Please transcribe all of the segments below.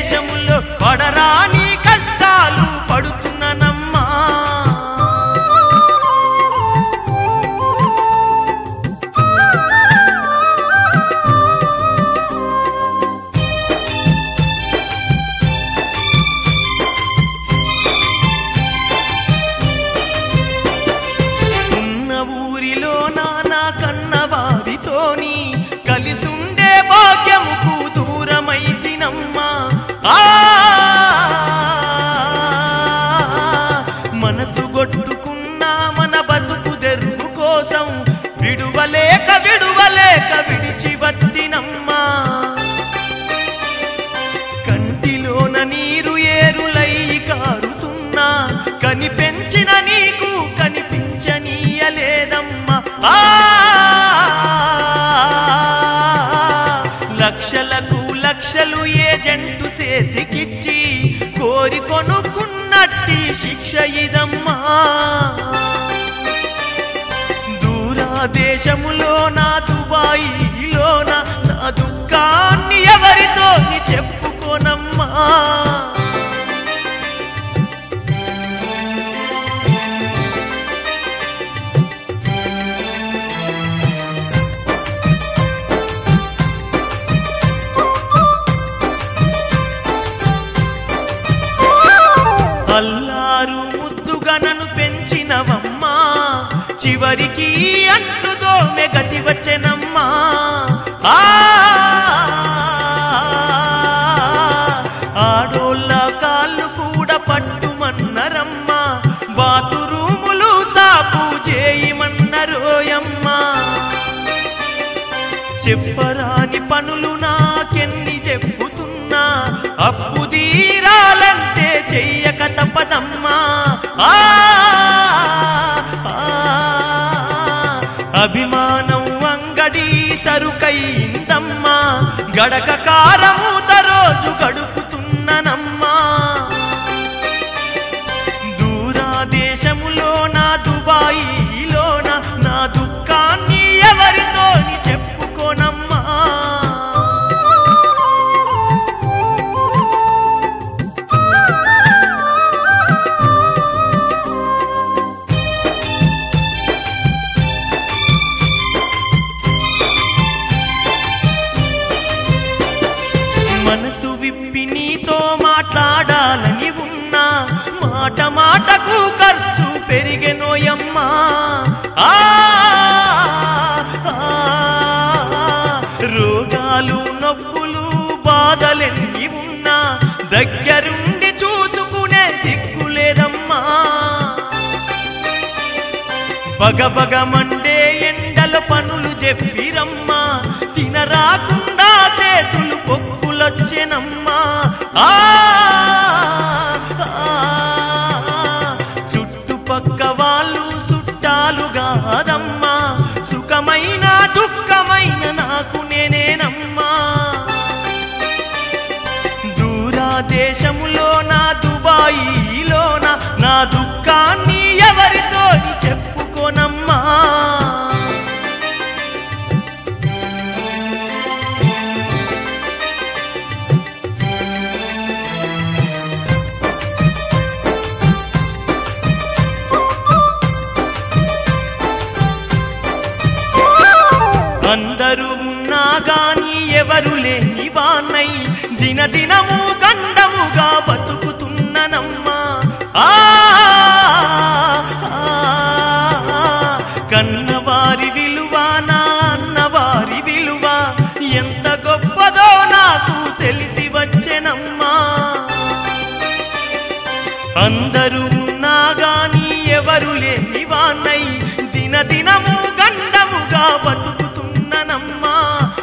దేశములో పడరాని కష్టాలు పడుతున్నానమ్మా. ఉన్న ఊరిలో నా కన్నవారితోని కలిసుండే భాగ్యముకు దూరమైతినమ్మా. మనసు గొట్టుకున్న మన బతుకు తెరువు కోసం విడువలేక విడిచి వత్తినమ్మా. కంటిలోన నీరు ఏరులై కారుతున్నా కనిపెంచిన నీకు కనిపించనీయలేదమ్మా. లక్షలకు లక్షలు ఏజెంటు చేతికిచ్చి కోరి కొనుక్కున్నట్టి శిక్ష ఇదమ్మా. దూరదేశములో నా దుబాయిలోన నా దుఃఖాన్ని ఎవరితో చెప్పుకోనమ్మా. అల్లారు ముద్దుగా నన్ను పెంచినవమ్మా, చివరికి అంటుతో మెగతి వచ్చెనమ్మా. ఆడోళ్ళ కాళ్ళు కూడా పట్టుమన్నరమ్మా, బాతురూములు సాపు చేయమన్నరోయమ్మా. చెప్పరాని పనులు నాకెన్ని చెప్పుతున్నా అప్పు తీరాలంటే చెయ్యక తప్పదమ్మా. అభిమానం అంగడి సరుకైందమ్మా, గడక కారమూత రోజు గడుపుతున్ననమ్మా. దూరదేశములో నా దుబాయిలోన నా దుఃఖాన్ని ఎవరితో చెప్పుకోనమ్మా. మనసు విప్పి నీతో మాట్లాడాలని ఉన్నా మాటకు ఖర్చు పెరిగెనోయమ్మా. రోగాలు నొప్పులు బాధలెన్ని ఉన్నా దగ్గరుండి చూసుకునే దిక్కులేదమ్మా. బగబగమండే ఎండల పనులు చెప్పిరమ్మా, తినరాకుండా చేతులు పొక్కులొచ్చెనమ్మా. చుట్టుపక్క వాళ్ళు చుట్టాలు కాదమ్మా, సుఖమైన దుఃఖమైన నాకు నేనేనమ్మా. దూరదేశములో నా దుబాయిలోన నా దుఃఖాన్ని ఎవరితో చెప్పుకోనమ్మా. అందరూ ఉన్నా గాని ఎవరు లేని వాన్నై దినదినము గండముగా బతుకుతున్ననమ్మా. కన్నవారి విలువ నా అన్నవారి విలువ ఎంత గొప్పదో నాకు తెలిసి వచ్చెనమ్మా. అందరూ ఉన్నా గాని ఎవరు లేని వాన్నై దినదినము గండముగా బతుకుతున్ననమ్మా.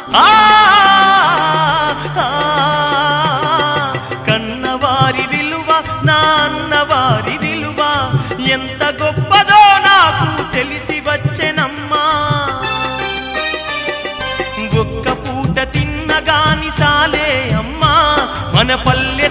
కన్నవారి విలువ నా అన్నవారి విలువ ఎంత గొప్పదో నాకు తెలిసి వచ్చెనమ్మా. ఒక్క పూట తిన్నగాని సాలే అమ్మా, మన పల్లె